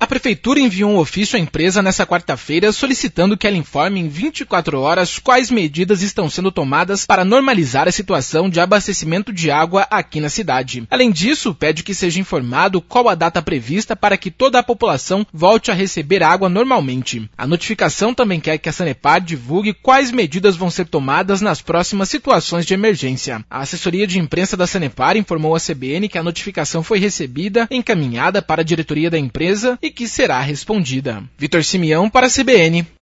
Prefeitura enviou um ofício à empresa nesta quarta-feira solicitando que ela informe em 24 horas quais medidas estão sendo tomadas para normalizar a situação de abastecimento de água aqui na cidade. Além disso, pede que seja informado qual a data prevista para que toda a população volte a receber água normalmente. A notificação também quer que a Sanepar divulgue quais medidas vão ser tomadas nas próximas situações de emergência. A assessoria de imprensa da Sanepar informou à CBN que a notificação foi recebida, encaminhada para a diretoria da empresa e que será respondida. Vitor Simeão para a CBN.